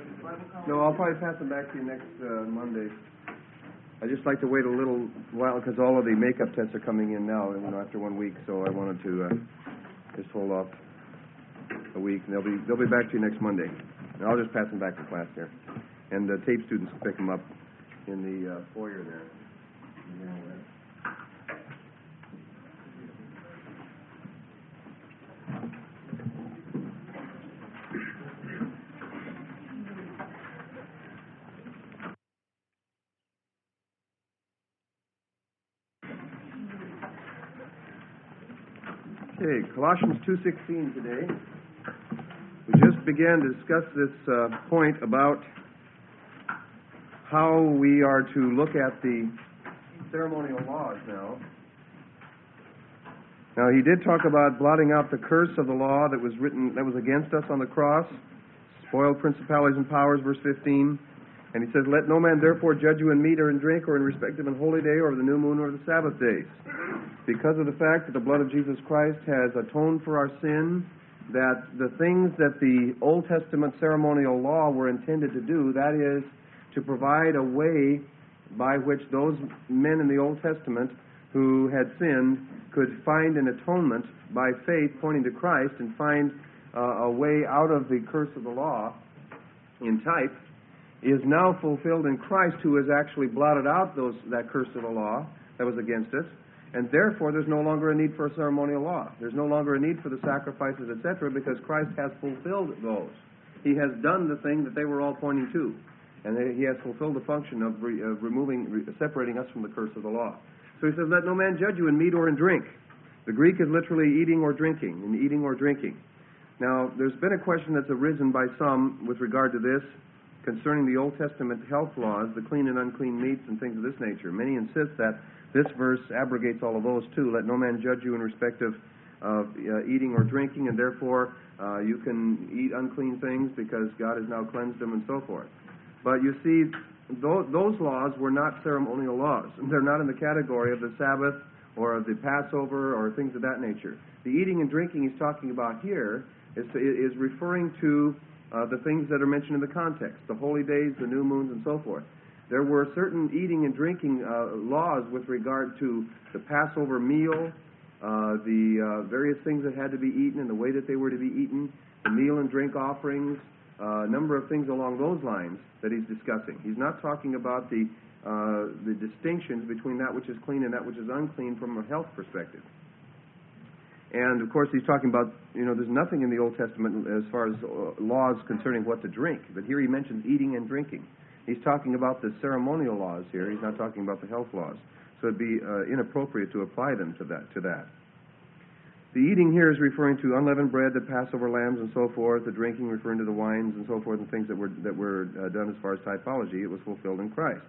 No, I'll probably pass them back to you next Monday. I just like to wait a little while because all of the makeup tests are coming in now, after 1 week. So I wanted to just hold off a week, and they'll be back to you next Monday. And I'll just pass them back to class there, and the tape students will pick them up in the foyer there. Okay, Colossians 2:16 today. We just began to discuss this point about how we are to look at the ceremonial laws now. Now, he did talk about blotting out the curse of the law that was written, that was against us on the cross, spoiled principalities and powers, verse 15. And he says, "Let no man therefore judge you in meat or in drink or in respect of an holy day or of the new moon or of the Sabbath days. Because of the fact that the blood of Jesus Christ has atoned for our sin, that the things that the Old Testament ceremonial law were intended to do, that is, to provide a way by which those men in the Old Testament who had sinned could find an atonement by faith pointing to Christ and find a way out of the curse of the law in type, is now fulfilled in Christ, who has actually blotted out that curse of the law that was against us, and therefore there's no longer a need for a ceremonial law. There's no longer a need for the sacrifices, etc., because Christ has fulfilled those. He has done the thing that they were all pointing to, and he has fulfilled the function of separating us from the curse of the law. So he says, "Let no man judge you in meat or in drink." The Greek is literally eating or drinking, in eating or drinking. Now, there's been a question that's arisen by some with regard to this, concerning the Old Testament health laws, the clean and unclean meats and things of this nature. Many insist that this verse abrogates all of those too. Let no man judge you in respect of eating or drinking, and therefore you can eat unclean things because God has now cleansed them and so forth. But you see, those laws were not ceremonial laws. They're not in the category of the Sabbath or of the Passover or things of that nature. The eating and drinking he's talking about here is referring to the things that are mentioned in the context, the holy days, the new moons, and so forth. There were certain eating and drinking laws with regard to the Passover meal, the various things that had to be eaten and the way that they were to be eaten, the meal and drink offerings, a number of things along those lines that he's discussing. He's not talking about the distinctions between that which is clean and that which is unclean from a health perspective. And, of course, he's talking about, there's nothing in the Old Testament as far as laws concerning what to drink. But here he mentions eating and drinking. He's talking about the ceremonial laws here. He's not talking about the health laws. So it'd be inappropriate to apply them to that. The eating here is referring to unleavened bread, the Passover lambs, and so forth. The drinking referring to the wines and so forth and things that were done as far as typology. It was fulfilled in Christ.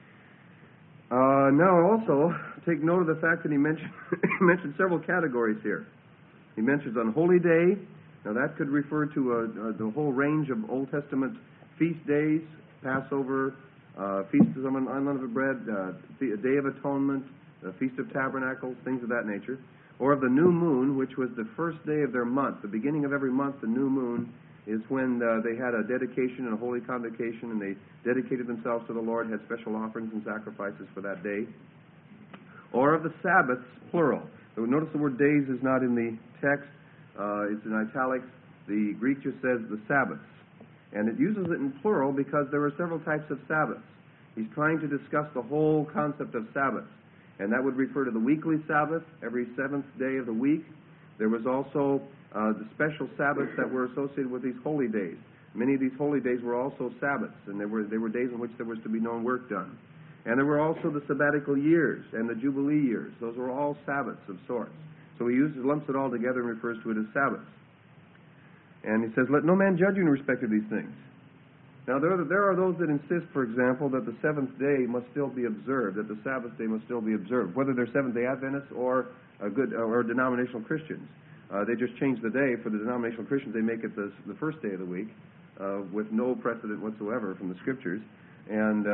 Now also, take note of the fact that he mentioned several categories here. He mentions unholy day. Now that could refer to the whole range of Old Testament feast days, Passover, Feast of Unleavened Bread, Day of Atonement, Feast of Tabernacles, things of that nature. Or of the new moon, which was the first day of their month. The beginning of every month, the new moon, is when they had a dedication and a holy convocation, and they dedicated themselves to the Lord, had special offerings and sacrifices for that day. Or of the Sabbaths, plural. Notice the word days is not in the text. It's in italics. The Greek just says the Sabbaths. And it uses it in plural because there are several types of Sabbaths. He's trying to discuss the whole concept of Sabbath. And that would refer to the weekly Sabbath, every seventh day of the week. There was also the special Sabbaths that were associated with these holy days. Many of these holy days were also Sabbaths, and they were days in which there was to be no work done. And there were also the sabbatical years and the Jubilee years. Those were all Sabbaths of sorts. So he lumps it all together and refers to it as Sabbaths. And he says, "Let no man judge you in respect of these things." Now, there are those that insist, for example, that the seventh day must still be observed, that the Sabbath day must still be observed, whether they're Seventh-day Adventists or denominational Christians. They just change the day. For the denominational Christians, they make it the first day of the week with no precedent whatsoever from the Scriptures, and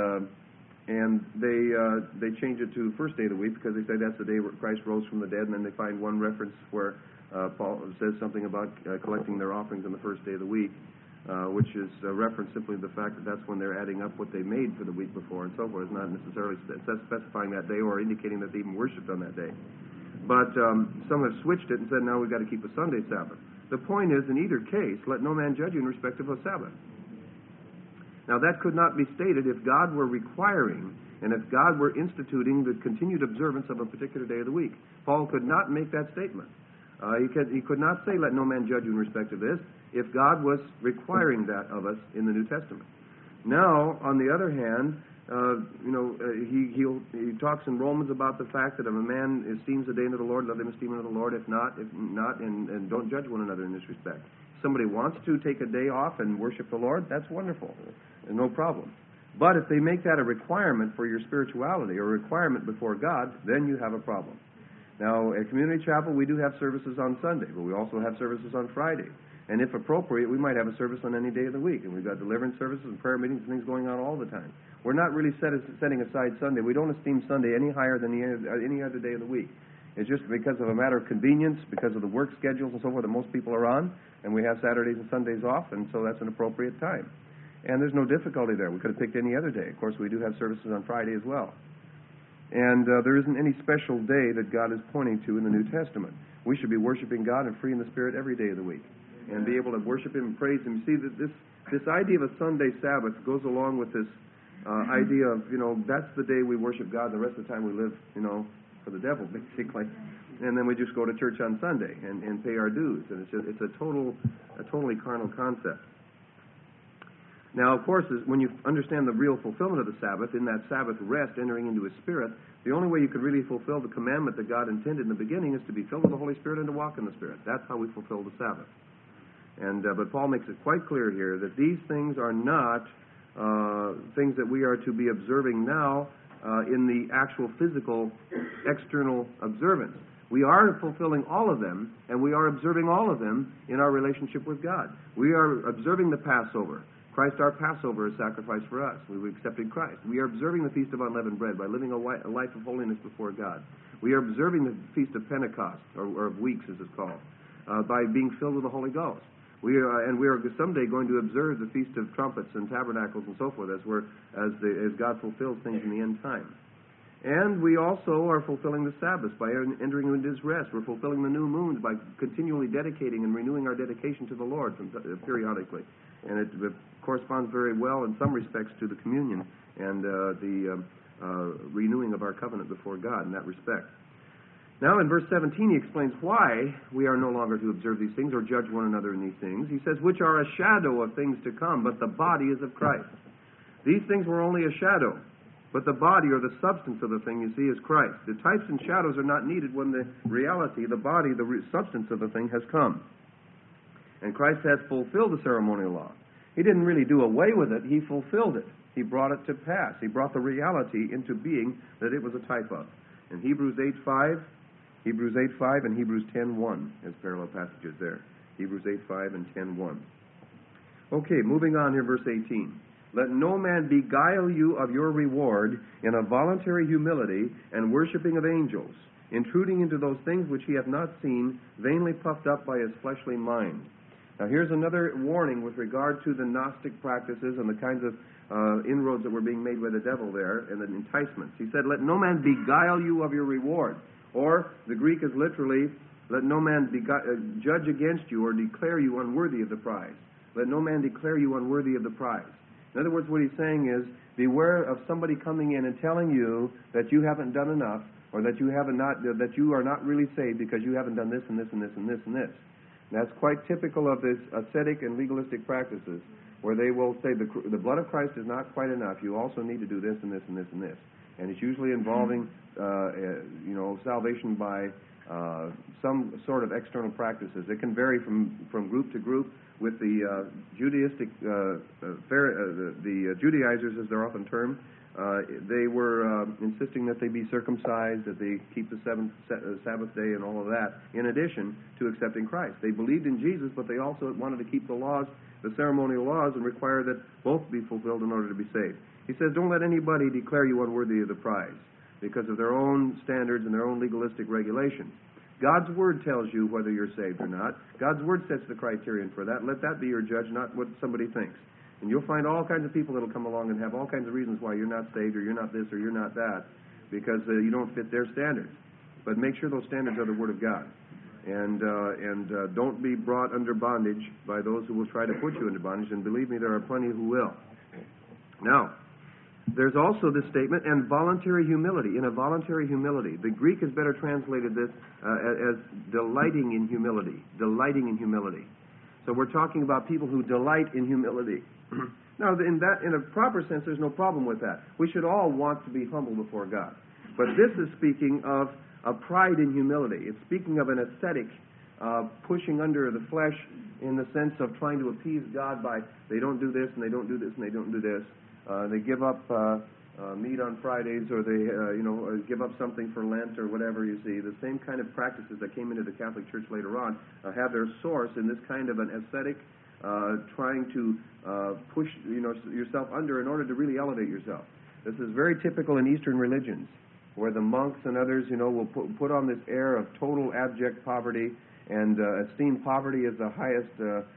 they change it to first day of the week because they say that's the day where Christ rose from the dead, and then they find one reference where Paul says something about collecting their offerings on the first day of the week. which is a reference simply to the fact that that's when they're adding up what they made for the week before and so forth. It's not necessarily specifying that day or indicating that they even worshipped on that day. But some have switched it and said, now we've got to keep a Sunday Sabbath. The point is, in either case, let no man judge you in respect of a Sabbath. Now, that could not be stated if God were requiring and if God were instituting the continued observance of a particular day of the week. Paul could not make that statement. He could not say, let no man judge you in respect of this, if God was requiring that of us in the New Testament. Now, on the other hand, he talks in Romans about the fact that if a man esteems the day unto the Lord, let him esteem it unto the Lord. If not, and don't judge one another in this respect. If somebody wants to take a day off and worship the Lord, that's wonderful. No problem. But if they make that a requirement for your spirituality or a requirement before God, then you have a problem. Now, at Community Chapel, we do have services on Sunday, but we also have services on Friday. And if appropriate, we might have a service on any day of the week. And we've got deliverance services and prayer meetings and things going on all the time. We're not really setting aside Sunday. We don't esteem Sunday any higher than any other day of the week. It's just because of a matter of convenience, because of the work schedules and so forth that most people are on, and we have Saturdays and Sundays off, and so that's an appropriate time. And there's no difficulty there. We could have picked any other day. Of course, we do have services on Friday as well. And there isn't any special day that God is pointing to in the New Testament. We should be worshiping God and free in the Spirit every day of the week and be able to worship Him and praise Him. You see, that this idea of a Sunday Sabbath goes along with this idea of, that's the day we worship God. The rest of the time we live, for the devil, basically. And then we just go to church on Sunday and pay our dues. And it's a totally carnal concept. Now, of course, when you understand the real fulfillment of the Sabbath, in that Sabbath rest, entering into His Spirit, the only way you could really fulfill the commandment that God intended in the beginning is to be filled with the Holy Spirit and to walk in the Spirit. That's how we fulfill the Sabbath. And but Paul makes it quite clear here that these things are not things that we are to be observing now in the actual physical external observance. We are fulfilling all of them, and we are observing all of them in our relationship with God. We are observing the Passover. Christ, our Passover, is sacrificed for us. We accepted Christ. We are observing the Feast of Unleavened Bread by living a life of holiness before God. We are observing the Feast of Pentecost, or of Weeks, as it's called, by being filled with the Holy Ghost. We are someday going to observe the Feast of Trumpets and Tabernacles and so forth as God fulfills things in the end time. And we also are fulfilling the Sabbath by entering into His rest. We're fulfilling the new moons by continually dedicating and renewing our dedication to the Lord periodically. And it corresponds very well in some respects to the communion and the renewing of our covenant before God in that respect. Now in verse 17 he explains why we are no longer to observe these things or judge one another in these things. He says, which are a shadow of things to come, but the body is of Christ. These things were only a shadow, but the body or the substance of the thing, you see, is Christ. The types and shadows are not needed when the reality, the body, the substance of the thing has come. And Christ has fulfilled the ceremonial law. He didn't really do away with it. He fulfilled it. He brought it to pass. He brought the reality into being that it was a type of. In Hebrews 8:5 and Hebrews 10:1 as parallel passages there. Hebrews 8:5 and 10:1. Okay, moving on here, verse 18. Let no man beguile you of your reward in a voluntary humility and worshiping of angels, intruding into those things which he hath not seen, vainly puffed up by his fleshly mind. Now here's another warning with regard to the Gnostic practices and the kinds of inroads that were being made by the devil there and the enticements. He said, let no man beguile you of your reward. Or the Greek is literally, let no man judge against you or declare you unworthy of the prize. Let no man declare you unworthy of the prize. In other words, what he's saying is, beware of somebody coming in and telling you that you haven't done enough, or that you are not really saved because you haven't done this and this and this and this and this. And that's quite typical of this ascetic and legalistic practices, where they will say the blood of Christ is not quite enough. You also need to do this and this and this and this. And it's usually involving, salvation by some sort of external practices. It can vary from group to group. With the the Judaizers, as they're often termed, they were insisting that they be circumcised, that they keep the Sabbath day and all of that, in addition to accepting Christ. They believed in Jesus, but they also wanted to keep the laws, the ceremonial laws, and require that both be fulfilled in order to be saved. He says, don't let anybody declare you unworthy of the prize because of their own standards and their own legalistic regulations. God's Word tells you whether you're saved or not. God's Word sets the criterion for that. Let that be your judge, not what somebody thinks. And you'll find all kinds of people that will come along and have all kinds of reasons why you're not saved or you're not this or you're not that, because you don't fit their standards. But make sure those standards are the Word of God. And don't be brought under bondage by those who will try to put you into bondage. And believe me, there are plenty who will. Now, there's also this statement, and voluntary humility. In a voluntary humility. The Greek has better translated this as delighting in humility. Delighting in humility. So we're talking about people who delight in humility. Now, in a proper sense, there's no problem with that. We should all want to be humble before God. But this is speaking of a pride in humility. It's speaking of an ascetic pushing under the flesh in the sense of trying to appease God by they don't do this and they don't do this and they don't do this. They give up meat on Fridays, or they give up something for Lent or whatever. You see, the same kind of practices that came into the Catholic Church later on have their source in this kind of an ascetic trying to push yourself under in order to really elevate yourself. This is very typical in Eastern religions, where the monks and others, will put on this air of total abject poverty and esteem poverty as the highest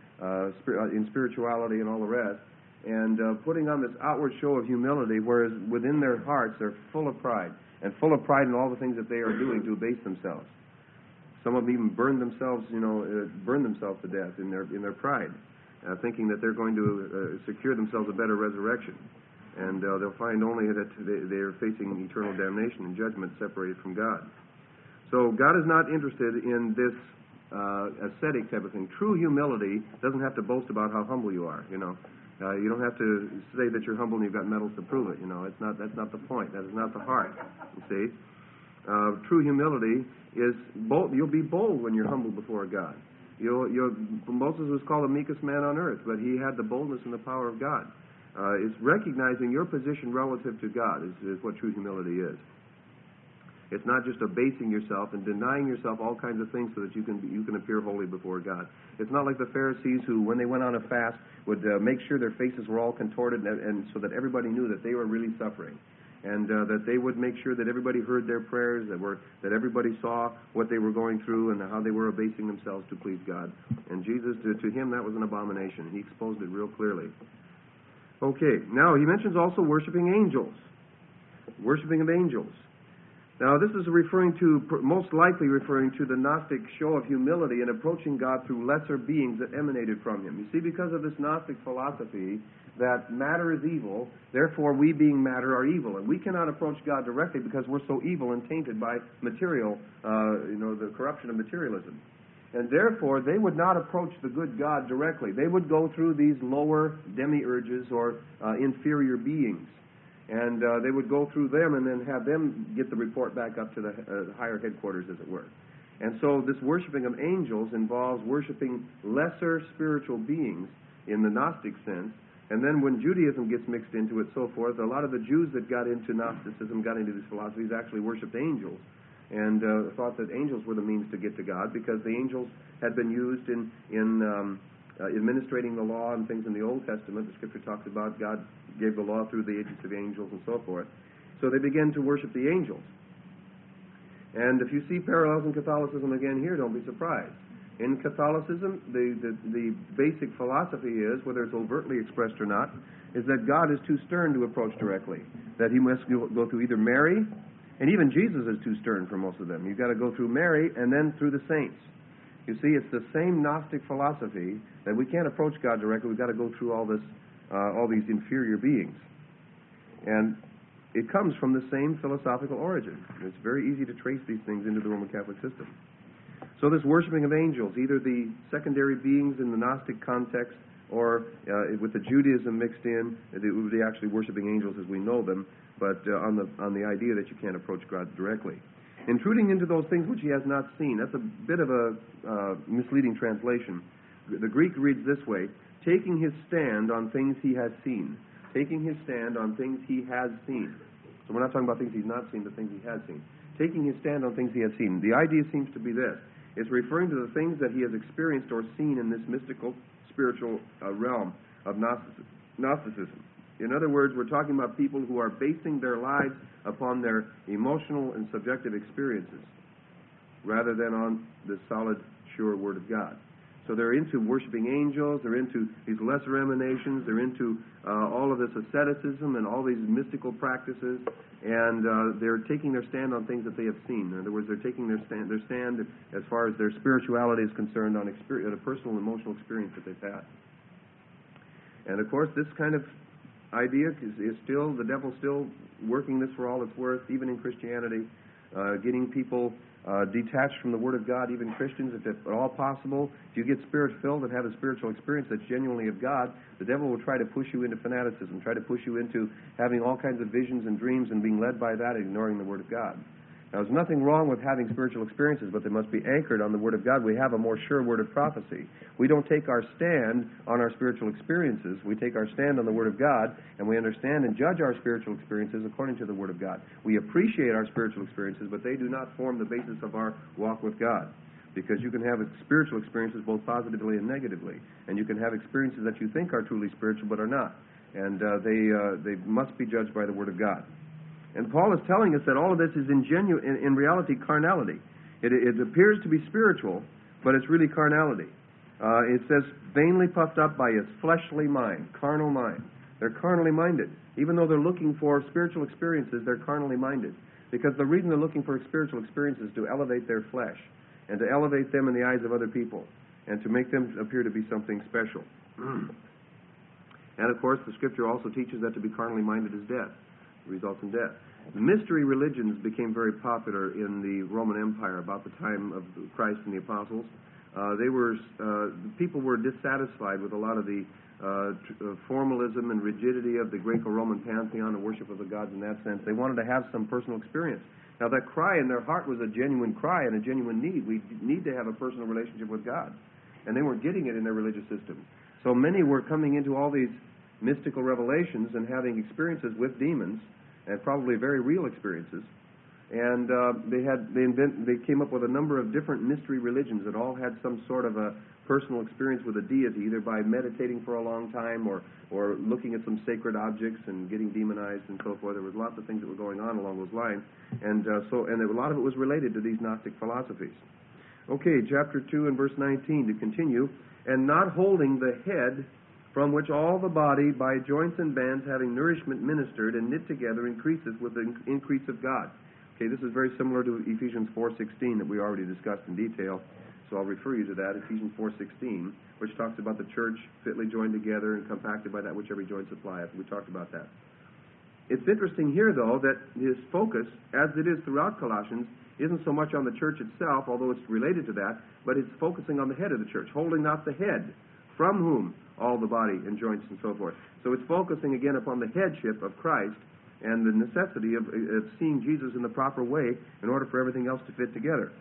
in spirituality and all the rest, and putting on this outward show of humility, whereas within their hearts they're full of pride, and full of pride in all the things that they are doing to abase themselves. Some of them even burn themselves to death in their pride, thinking that they're going to secure themselves a better resurrection. And they'll find only that they are facing eternal damnation and judgment separated from God. So God is not interested in this ascetic type of thing. True humility doesn't have to boast about how humble you are. You don't have to say that you're humble and you've got medals to prove it. That's not the point. That is not the heart. You see, true humility is bold. You'll be bold when you're humble before God. Moses was called the meekest man on earth, but he had the boldness and the power of God. It's recognizing your position relative to God is what true humility is. It's not just abasing yourself and denying yourself all kinds of things so that you can appear holy before God. It's not like the Pharisees who, when they went on a fast, would make sure their faces were all contorted and so that everybody knew that they were really suffering, and that they would make sure that everybody heard their prayers, that everybody saw what they were going through and how they were abasing themselves to please God. And Jesus, to him, that was an abomination. He exposed it real clearly. Okay, now he mentions also worshiping angels. Worshiping of angels. Now this is most likely referring to the Gnostic show of humility in approaching God through lesser beings that emanated from him. You see, because of this Gnostic philosophy that matter is evil, therefore we being matter are evil. And we cannot approach God directly because we're so evil and tainted by material, the corruption of materialism. And therefore, they would not approach the good God directly. They would go through these lower demiurges or inferior beings. And they would go through them and then have them get the report back up to the higher headquarters, as it were. And so this worshiping of angels involves worshiping lesser spiritual beings in the Gnostic sense. And then when Judaism gets mixed into it, so forth, a lot of the Jews that got into Gnosticism, got into these philosophies, actually worshipped angels. And thought that angels were the means to get to God, because the angels had been used in administrating the law and things in the Old Testament. The Scripture talks about God gave the law through the agents of angels and so forth. So they began to worship the angels. And if you see parallels in Catholicism again here, don't be surprised. In Catholicism, the basic philosophy is, whether it's overtly expressed or not, is that God is too stern to approach directly. That he must go through either Mary, and even Jesus is too stern for most of them. You've got to go through Mary and then through the saints. You see, it's the same Gnostic philosophy that we can't approach God directly. We've got to go through all these inferior beings. And it comes from the same philosophical origin. It's very easy to trace these things into the Roman Catholic system. So this worshiping of angels, either the secondary beings in the Gnostic context or with the Judaism mixed in, it would be actually worshiping angels as we know them, but on the idea that you can't approach God directly. Intruding into those things which he has not seen. That's a bit of a misleading translation. The Greek reads this way: taking his stand on things he has seen. Taking his stand on things he has seen. So we're not talking about things he's not seen, but things he has seen. Taking his stand on things he has seen. The idea seems to be this. It's referring to the things that he has experienced or seen in this mystical, spiritual realm of Gnosticism. In other words, we're talking about people who are basing their lives upon their emotional and subjective experiences. rather than on the solid, sure Word of God. So they're into worshiping angels, they're into these lesser emanations, they're into all of this asceticism and all these mystical practices, and they're taking their stand on things that they have seen. In other words, they're taking their stand as far as their spirituality is concerned on a personal emotional experience that they've had. And of course, this kind of idea is still, the devil's still working this for all it's worth, even in Christianity, getting people detached from the Word of God, even Christians, if at all possible. If you get Spirit-filled and have a spiritual experience that's genuinely of God, the devil will try to push you into fanaticism, try to push you into having all kinds of visions and dreams and being led by that and ignoring the Word of God. Now, there's nothing wrong with having spiritual experiences, but they must be anchored on the Word of God. We have a more sure word of prophecy. We don't take our stand on our spiritual experiences. We take our stand on the Word of God, and we understand and judge our spiritual experiences according to the Word of God. We appreciate our spiritual experiences, but they do not form the basis of our walk with God. Because you can have spiritual experiences both positively and negatively. And you can have experiences that you think are truly spiritual but are not. And they must be judged by the Word of God. And Paul is telling us that all of this is in reality carnality. It appears to be spiritual, but it's really carnality. It says, vainly puffed up by his fleshly mind, carnal mind. They're carnally minded. Even though they're looking for spiritual experiences, they're carnally minded. Because the reason they're looking for spiritual experiences is to elevate their flesh and to elevate them in the eyes of other people and to make them appear to be something special. And of course, the Scripture also teaches that to be carnally minded is death. Results in death. Mystery religions became very popular in the Roman Empire about the time of Christ and the apostles. People were dissatisfied with a lot of the formalism and rigidity of the Greco-Roman pantheon, the worship of the gods in that sense. They wanted to have some personal experience. Now, that cry in their heart was a genuine cry and a genuine need. We need to have a personal relationship with God. And they weren't getting it in their religious system. So many were coming into all these mystical revelations and having experiences with demons, and probably very real experiences. And they came up with a number of different mystery religions that all had some sort of a personal experience with a deity, either by meditating for a long time or looking at some sacred objects and getting demonized and so forth. There was lots of things that were going on along those lines, and a lot of it was related to these Gnostic philosophies. Okay, chapter 2 and verse 19 to continue. And not holding the head, from which all the body, by joints and bands, having nourishment ministered and knit together, increases with the increase of God. Okay, this is very similar to Ephesians 4:16 that we already discussed in detail. So I'll refer you to that, Ephesians 4:16, which talks about the church fitly joined together and compacted by that which every joint supplieth. We talked about that. It's interesting here, though, that his focus, as it is throughout Colossians, isn't so much on the church itself, although it's related to that, but it's focusing on the head of the church, holding not the head, from whom all the body and joints and so forth. So it's focusing again upon the headship of Christ and the necessity of seeing Jesus in the proper way in order for everything else to fit together.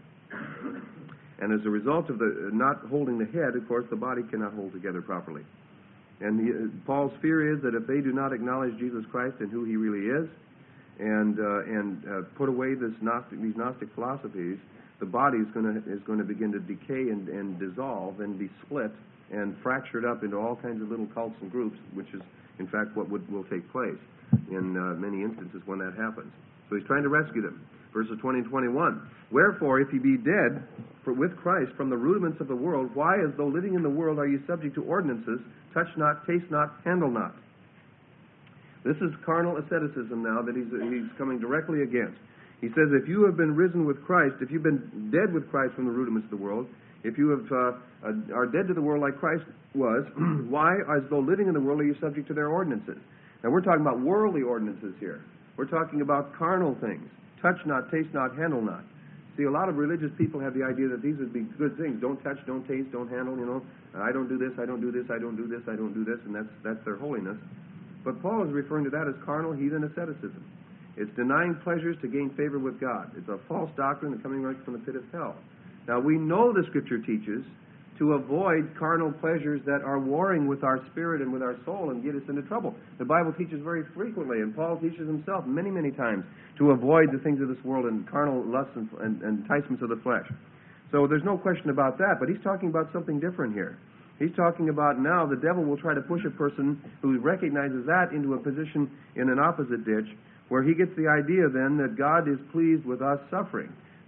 And as a result of the not holding the head, of course, the body cannot hold together properly. And Paul's fear is that if they do not acknowledge Jesus Christ and who he really is, and put away these Gnostic philosophies, the body is going to begin to decay and dissolve and be split and fractured up into all kinds of little cults and groups, which is, in fact, what will take place in many instances when that happens. So he's trying to rescue them. Verses 20 and 21. Wherefore, if ye be dead with Christ from the rudiments of the world, why, as though living in the world, are ye subject to ordinances, touch not, taste not, handle not? This is carnal asceticism now that he's coming directly against. He says, if you have been risen with Christ, if you've been dead with Christ from the rudiments of the world, if you are dead to the world like Christ was, why, as though living in the world, are you subject to their ordinances? Now, we're talking about worldly ordinances here. We're talking about carnal things. Touch not, taste not, handle not. See, a lot of religious people have the idea that these would be good things. Don't touch, don't taste, don't handle, I don't do this, I don't do this, I don't do this, I don't do this, and that's their holiness. But Paul is referring to that as carnal heathen asceticism. It's denying pleasures to gain favor with God. It's a false doctrine coming right from the pit of hell. Now, we know the Scripture teaches to avoid carnal pleasures that are warring with our spirit and with our soul and get us into trouble. The Bible teaches very frequently, and Paul teaches himself many, many times, to avoid the things of this world and carnal lusts and enticements of the flesh. So there's no question about that, but he's talking about something different here. He's talking about now the devil will try to push a person who recognizes that into a position in an opposite ditch, where he gets the idea then that God is pleased with us suffering.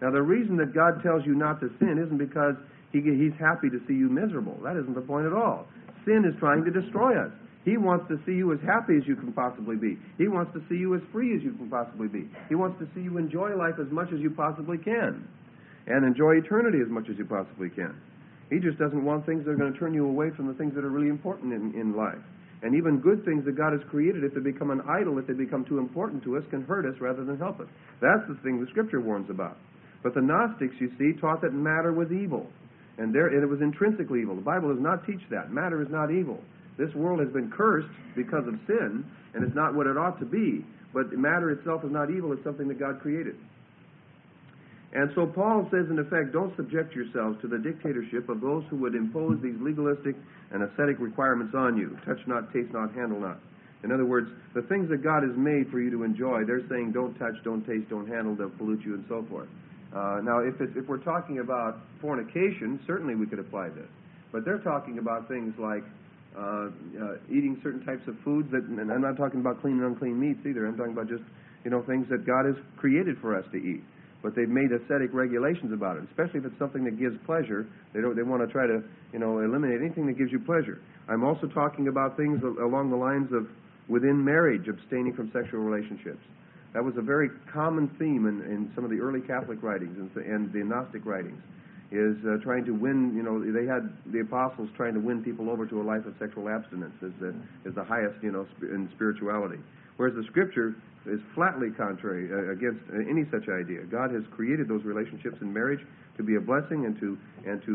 Now, the reason that God tells you not to sin isn't because He's happy to see you miserable. That isn't the point at all. Sin is trying to destroy us. He wants to see you as happy as you can possibly be. He wants to see you as free as you can possibly be. He wants to see you enjoy life as much as you possibly can, and enjoy eternity as much as you possibly can. He just doesn't want things that are going to turn you away from the things that are really important in life. And even good things that God has created, if they become an idol, if they become too important to us, can hurt us rather than help us. That's the thing the Scripture warns about. But the Gnostics, you see, taught that matter was evil. And it was intrinsically evil. The Bible does not teach that. Matter is not evil. This world has been cursed because of sin, and it's not what it ought to be. But matter itself is not evil. It's something that God created. And so Paul says, in effect, don't subject yourselves to the dictatorship of those who would impose these legalistic and ascetic requirements on you. Touch not, taste not, handle not. In other words, the things that God has made for you to enjoy, they're saying don't touch, don't taste, don't handle, they'll pollute you, and so forth. Now, if we're talking about fornication, certainly we could apply this. But they're talking about things like eating certain types of foods that, and I'm not talking about clean and unclean meats either. I'm talking about just, things that God has created for us to eat. But they've made ascetic regulations about it, especially if it's something that gives pleasure. They want to try to, eliminate anything that gives you pleasure. I'm also talking about things along the lines of within marriage, abstaining from sexual relationships. That was a very common theme in some of the early Catholic writings and the Gnostic writings, is trying to win, they had the apostles trying to win people over to a life of sexual abstinence as the highest, in spirituality. Whereas the Scripture is flatly contrary against any such idea. God has created those relationships in marriage to be a blessing and to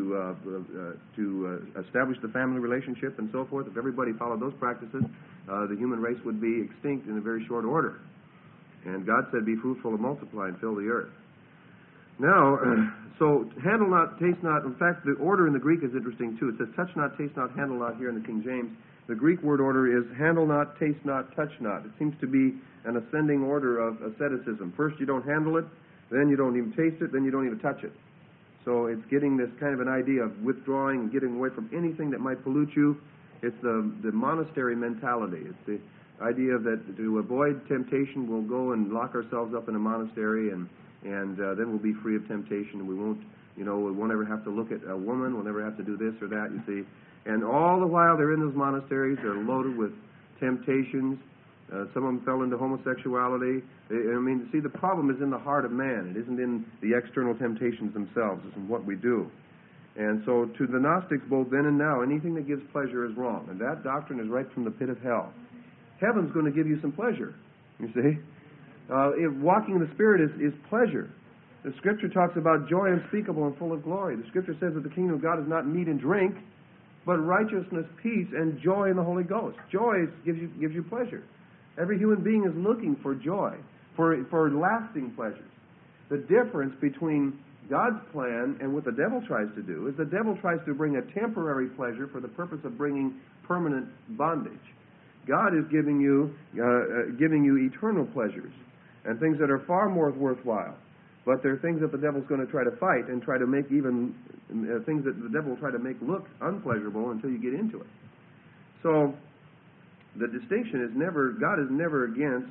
establish the family relationship and so forth. If everybody followed those practices, the human race would be extinct in a very short order. And God said, "Be fruitful and multiply and fill the earth." Now, so handle not, taste not. In fact, the order in the Greek is interesting too. It says touch not, taste not, handle not here in the King James. The Greek word order is handle not, taste not, touch not. It seems to be an ascending order of asceticism. First you don't handle it, then you don't even taste it, then you don't even touch it. So it's getting this kind of an idea of withdrawing and getting away from anything that might pollute you. It's the monastery mentality. It's the idea that to avoid temptation we'll go and lock ourselves up in a monastery and then we'll be free of temptation, and we won't ever have to look at a woman, we'll never have to do this or that, you see. And all the while they're in those monasteries, they're loaded with temptations. Some of them fell into homosexuality. See, the problem is in the heart of man. It isn't in the external temptations themselves. It's in what we do. And so to the Gnostics, both then and now, anything that gives pleasure is wrong. And that doctrine is right from the pit of hell. Heaven's going to give you some pleasure, you see. Walking in the Spirit is pleasure. The Scripture talks about joy unspeakable and full of glory. The Scripture says that the kingdom of God is not meat and drink, but righteousness, peace, and joy in the Holy Ghost. Joy gives you pleasure. Every human being is looking for joy, for lasting pleasures. The difference between God's plan and what the devil tries to do is the devil tries to bring a temporary pleasure for the purpose of bringing permanent bondage. God is giving you eternal pleasures and things that are far more worthwhile. But they're things that the devil's going to try to fight and try to make even things that the devil will try to make look unpleasurable until you get into it. So the distinction is God is never against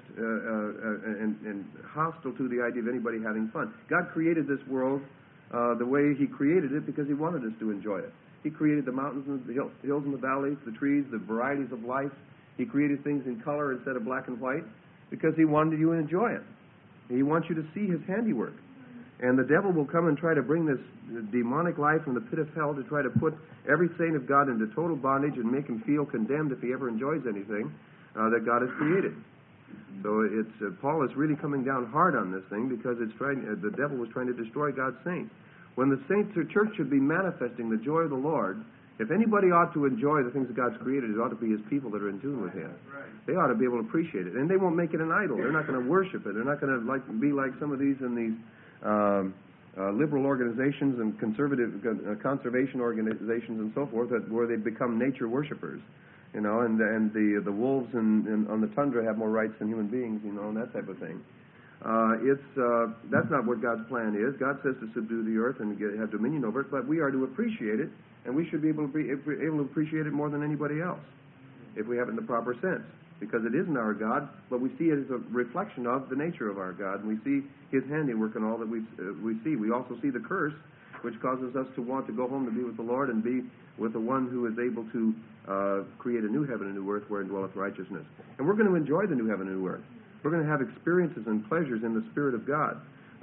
and hostile to the idea of anybody having fun. God created this world the way He created it because He wanted us to enjoy it. He created the mountains and the hills and the valleys, the trees, the varieties of life. He created things in color instead of black and white because He wanted you to enjoy it. He wants you to see His handiwork. And the devil will come and try to bring this demonic life from the pit of hell to try to put every saint of God into total bondage and make him feel condemned if he ever enjoys anything that God has created. So Paul is really coming down hard on this thing because the devil was trying to destroy God's saints. When the church should be manifesting the joy of the Lord, if anybody ought to enjoy the things that God's created, it ought to be His people that are in tune with Him. They ought to be able to appreciate it. And they won't make it an idol. They're not going to worship it. They're not going to be like some of these in these liberal organizations and conservative conservation organizations and so forth, where they become nature worshipers, and the wolves on the tundra have more rights than human beings, and that type of thing. That's not what God's plan is. God says to subdue the earth and have dominion over it, but we are to appreciate it, and we should be able to appreciate it more than anybody else if we have it in the proper sense. because it isn't our God, but we see it as a reflection of the nature of our God, and we see His handiwork in all that we see. We also see the curse, which causes us to want to go home to be with the Lord and be with the one who is able to create a new heaven and new earth wherein dwelleth righteousness. And we're going to enjoy the new heaven and new earth. We're going to have experiences and pleasures in the Spirit of God.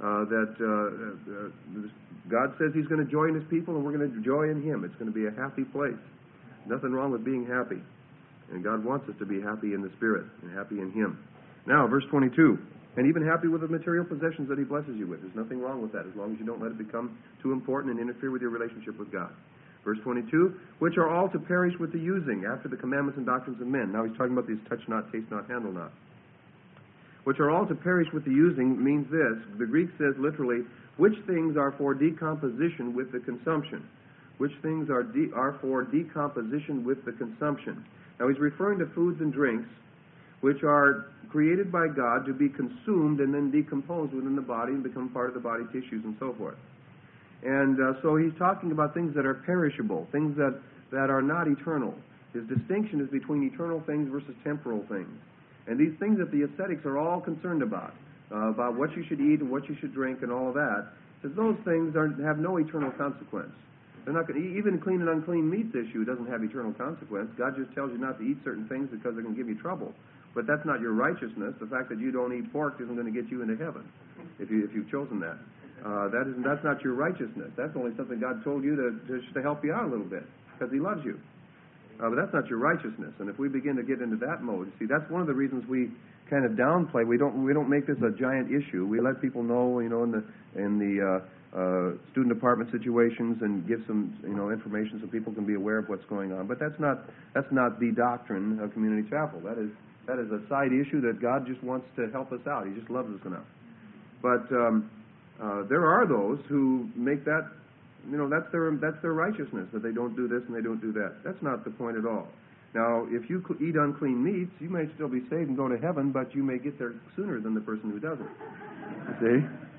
God says He's going to joy in His people, and we're going to joy in Him. It's going to be a happy place. Nothing wrong with being happy. And God wants us to be happy in the Spirit and happy in Him. Now, verse 22. And even happy with the material possessions that He blesses you with. There's nothing wrong with that, as long as you don't let it become too important and interfere with your relationship with God. Verse 22, which are all to perish with the using, after the commandments and doctrines of men. Now he's talking about these touch not, taste not, handle not. Which are all to perish with the using means this. The Greek says literally, which things are for decomposition with the consumption. Which things are for decomposition with the consumption. Now he's referring to foods and drinks, which are created by God to be consumed and then decomposed within the body and become part of the body tissues and so forth. And so he's talking about things that are perishable, things that are not eternal. His distinction is between eternal things versus temporal things. And these things that the ascetics are all concerned about what you should eat and what you should drink and all of that, says those things have no eternal consequence. They're not even clean and unclean meats issue doesn't have eternal consequence. God just tells you not to eat certain things because they're going to give you trouble. But that's not your righteousness. The fact that you don't eat pork isn't going to get you into heaven if you've chosen that. That's not your righteousness. That's only something God told you to help you out a little bit because He loves you. But that's not your righteousness. And if we begin to get into that mode, see, that's one of the reasons we kind of downplay. We don't make this a giant issue. We let people know, in the student department situations and give some information so people can be aware of what's going on. But that's not the doctrine of Community Chapel. That is a side issue that God just wants to help us out. He just loves us enough. But there are those who make that, that's their righteousness, that they don't do this and they don't do that. That's not the point at all. Now, if you eat unclean meats, you may still be saved and go to heaven, but you may get there sooner than the person who doesn't. You see?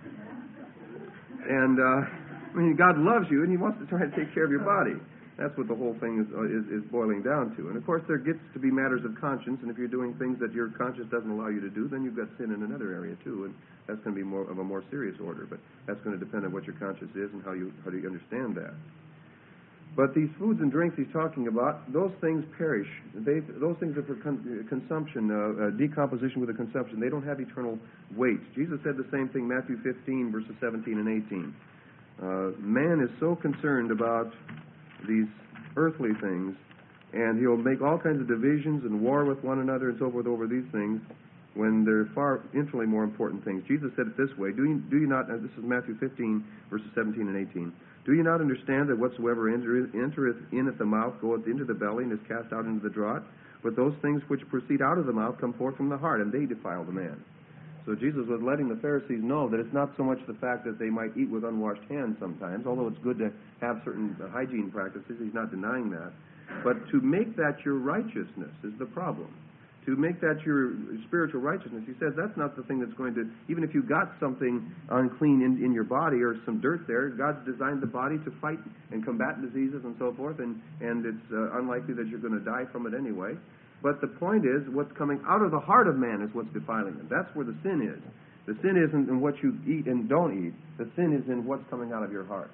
And God loves you, and He wants to try and take care of your body. That's what the whole thing is boiling down to. And of course, there gets to be matters of conscience, and if you're doing things that your conscience doesn't allow you to do, then you've got sin in another area too, and that's going to be more of a more serious order. But that's going to depend on what your conscience is and how do you understand that. But these foods and drinks he's talking about, those things perish. Those things are for consumption, decomposition with the consumption. They don't have eternal weight. Jesus said the same thing, Matthew 15, verses 17 and 18. Man is so concerned about these earthly things, and he'll make all kinds of divisions and war with one another and so forth over these things when they're far infinitely more important things. Jesus said it this way, do you not, this is Matthew 15, verses 17 and 18, do you not understand that whatsoever entereth in at the mouth goeth into the belly and is cast out into the draught? But those things which proceed out of the mouth come forth from the heart, and they defile the man. So Jesus was letting the Pharisees know that it's not so much the fact that they might eat with unwashed hands sometimes, although it's good to have certain hygiene practices. He's not denying that. But to make that your righteousness is the problem. To make that your spiritual righteousness, he says that's not the thing that's going to, even if you got something unclean in your body or some dirt there, God's designed the body to fight and combat diseases and so forth, and it's unlikely that you're going to die from it anyway. But the point is, what's coming out of the heart of man is what's defiling him. That's where the sin is. The sin isn't in what you eat and don't eat. The sin is in what's coming out of your heart.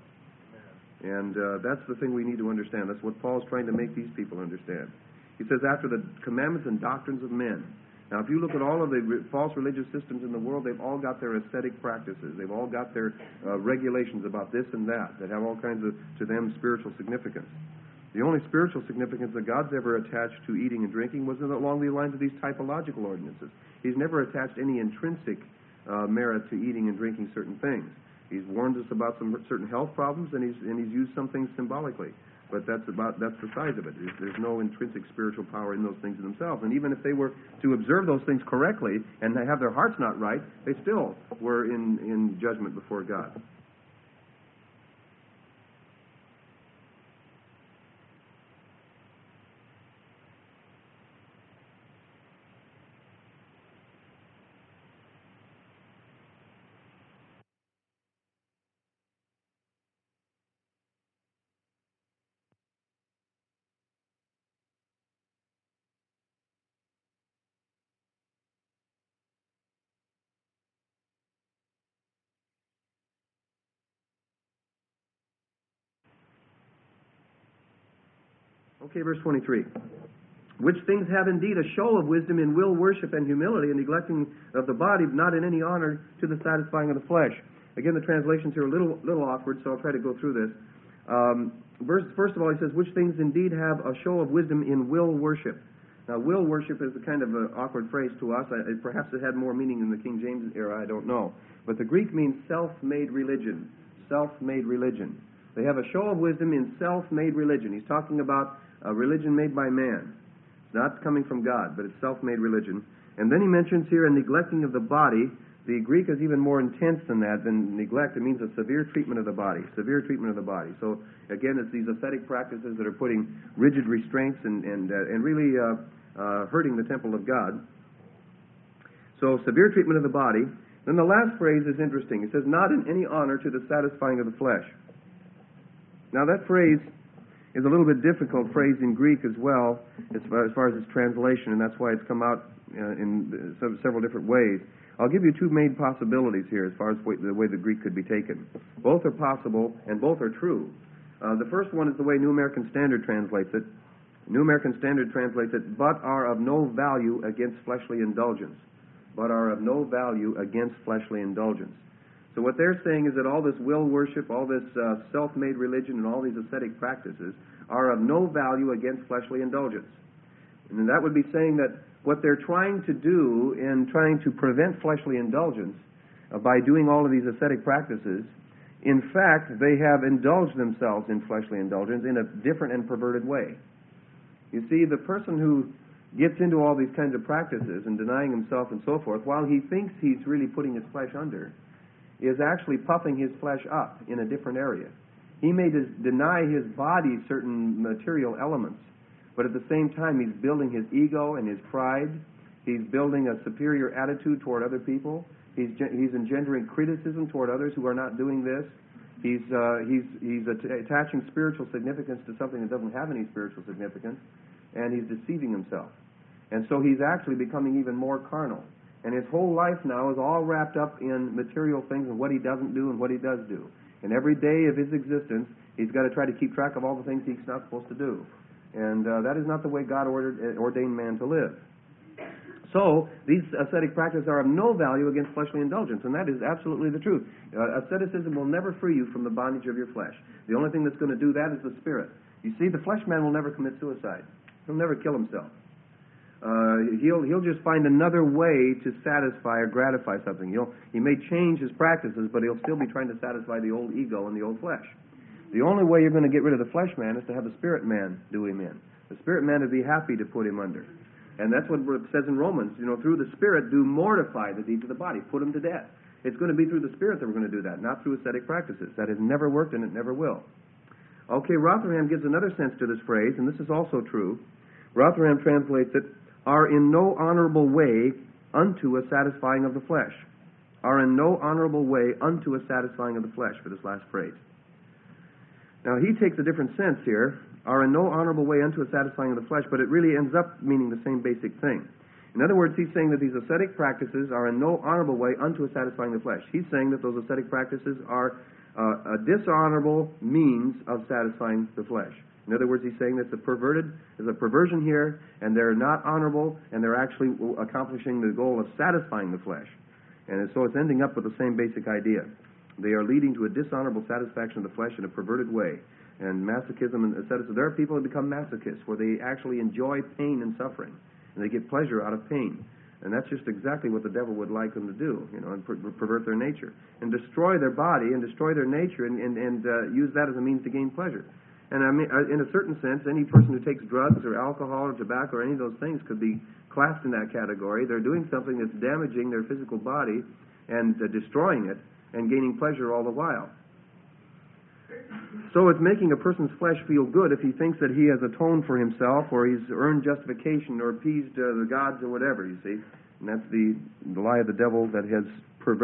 And that's the thing we need to understand. That's what Paul's trying to make these people understand. He says, after the commandments and doctrines of men. Now, if you look at all of the false religious systems in the world, they've all got their ascetic practices. They've all got their regulations about this and that have all kinds of, to them, spiritual significance. The only spiritual significance that God's ever attached to eating and drinking was along the lines of these typological ordinances. He's never attached any intrinsic merit to eating and drinking certain things. He's warned us about some certain health problems, and he's used some things symbolically. But that's the size of it. There's no intrinsic spiritual power in those things in themselves. And even if they were to observe those things correctly and they have their hearts not right, they still were in judgment before God. Okay, verse 23. Which things have indeed a show of wisdom in will, worship, and humility, and neglecting of the body, not in any honor to the satisfying of the flesh. Again, the translations here are a little awkward, so I'll try to go through this. First of all, he says, which things indeed have a show of wisdom in will worship. Now, will worship is a kind of an awkward phrase to us. Perhaps it had more meaning in the King James era, I don't know. But the Greek means self-made religion. Self-made religion. They have a show of wisdom in self-made religion. He's talking about a religion made by man. It's not coming from God, but it's self-made religion. And then he mentions here a neglecting of the body. The Greek is even more intense than that, than neglect. It means a severe treatment of the body. Severe treatment of the body. So, again, it's these ascetic practices that are putting rigid restraints and really hurting the temple of God. So, severe treatment of the body. Then the last phrase is interesting. It says, not in any honor to the satisfying of the flesh. Now, that phrase is a little bit difficult phrase in Greek as well, as far as its translation, and that's why it's come out in several different ways. I'll give you two main possibilities here as far as the way the Greek could be taken. Both are possible, and both are true. The first one is the way New American Standard translates it. New American Standard translates it, but are of no value against fleshly indulgence. But are of no value against fleshly indulgence. So what they're saying is that all this will worship, all this self-made religion, and all these ascetic practices are of no value against fleshly indulgence. And that would be saying that what they're trying to do in trying to prevent fleshly indulgence by doing all of these ascetic practices, in fact, they have indulged themselves in fleshly indulgence in a different and perverted way. You see, the person who gets into all these kinds of practices and denying himself and so forth, while he thinks he's really putting his flesh under, is actually puffing his flesh up in a different area. He may deny his body certain material elements, but at the same time he's building his ego and his pride. He's building a superior attitude toward other people. He's engendering criticism toward others who are not doing this. He's attaching spiritual significance to something that doesn't have any spiritual significance, and he's deceiving himself. And so he's actually becoming even more carnal. And his whole life now is all wrapped up in material things and what he doesn't do and what he does do. And every day of his existence, he's got to try to keep track of all the things he's not supposed to do. And that is not the way God ordained man to live. So, these ascetic practices are of no value against fleshly indulgence, and that is absolutely the truth. Asceticism will never free you from the bondage of your flesh. The only thing that's going to do that is the Spirit. You see, the flesh man will never commit suicide. He'll never kill himself. He'll just find another way to satisfy or gratify something. He may change his practices, but he'll still be trying to satisfy the old ego and the old flesh. The only way you're going to get rid of the flesh man is to have the spirit man do him in. The spirit man would be happy to put him under. And that's what it says in Romans, through the Spirit do mortify the deeds of the body, put them to death. It's going to be through the Spirit that we're going to do that, not through ascetic practices. That has never worked and it never will. Okay, Rotherham gives another sense to this phrase, and this is also true. Rotherham translates it, are in no honorable way unto a satisfying of the flesh. Are in no honorable way unto a satisfying of the flesh, for this last phrase. Now, he takes a different sense here, are in no honorable way unto a satisfying of the flesh, but it really ends up meaning the same basic thing. In other words, he's saying that these ascetic practices are in no honorable way unto a satisfying the flesh. He's saying that those ascetic practices are a dishonorable means of satisfying the flesh. In other words, he's saying that there's a perversion here, and they're not honorable, and they're actually accomplishing the goal of satisfying the flesh. And so it's ending up with the same basic idea. They are leading to a dishonorable satisfaction of the flesh in a perverted way. And masochism and asceticism, there are people who become masochists, where they actually enjoy pain and suffering, and they get pleasure out of pain. And that's just exactly what the devil would like them to do, and pervert their nature, and destroy their body, and destroy their nature, and use that as a means to gain pleasure. And I mean, in a certain sense, any person who takes drugs or alcohol or tobacco or any of those things could be classed in that category. They're doing something that's damaging their physical body and destroying it and gaining pleasure all the while. So it's making a person's flesh feel good if he thinks that he has atoned for himself or he's earned justification or appeased the gods or whatever, you see. And that's the lie of the devil that has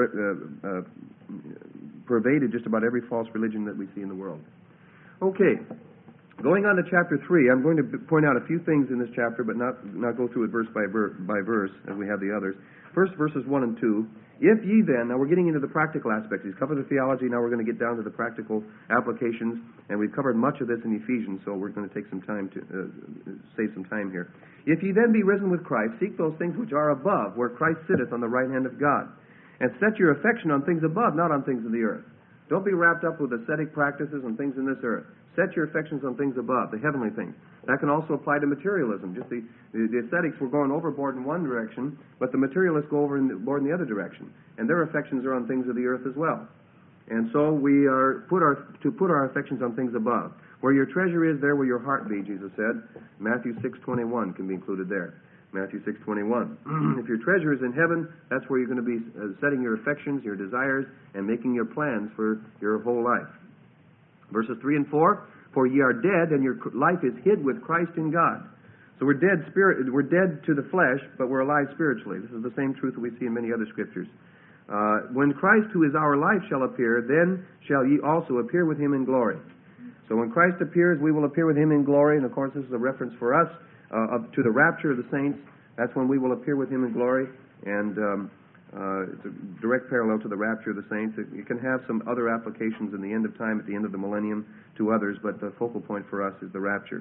pervaded just about every false religion that we see in the world. Okay, going on to chapter 3, I'm going to point out a few things in this chapter, but not go through it verse by verse as we have the others. First, verses 1 and 2, If ye then, now we're getting into the practical aspects. He's covered the theology, now we're going to get down to the practical applications, and we've covered much of this in Ephesians, so we're going to take some time to save some time here. If ye then be risen with Christ, seek those things which are above, where Christ sitteth on the right hand of God, and set your affection on things above, not on things of the earth. Don't be wrapped up with ascetic practices and things in this earth. Set your affections on things above, the heavenly things. That can also apply to materialism. Just the ascetics were going overboard in one direction, but the materialists go overboard in the other direction. And their affections are on things of the earth as well. And so we are to put our affections on things above. Where your treasure is, there will your heart be, Jesus said. Matthew 6:21 can be included there. Matthew 6:21. If your treasure is in heaven, that's where you're going to be setting your affections, your desires, and making your plans for your whole life. Verses 3 and 4, for ye are dead, and your life is hid with Christ in God. So we're dead to the flesh, but we're alive spiritually. This is the same truth that we see in many other scriptures. When Christ, who is our life, shall appear, then shall ye also appear with him in glory. So when Christ appears, we will appear with him in glory, and of course this is a reference for us to the rapture of the saints. That's when we will appear with him in glory, and it's a direct parallel to the rapture of the saints. It can have some other applications in the end of time, at the end of the millennium, to others, but the focal point for us is the rapture.